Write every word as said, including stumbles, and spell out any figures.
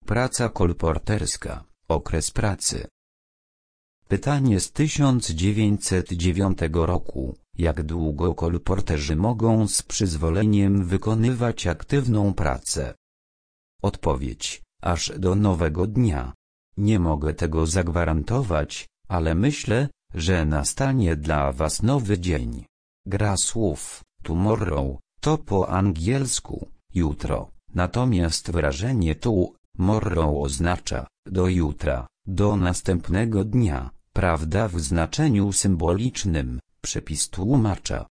Praca kolporterska, okres pracy. Pytanie z tysiąc dziewięćset dziewiątego roku. Jak długo kolporterzy mogą z przyzwoleniem wykonywać aktywną pracę? Odpowiedź: aż do nowego dnia. Nie mogę tego zagwarantować, ale myślę, że nastanie dla was nowy dzień. Gra słów tomorrow to po angielsku jutro, natomiast wyrażenie tomorrow oznacza do jutra, do następnego dnia, prawda, w znaczeniu symbolicznym. Przepis tłumacza.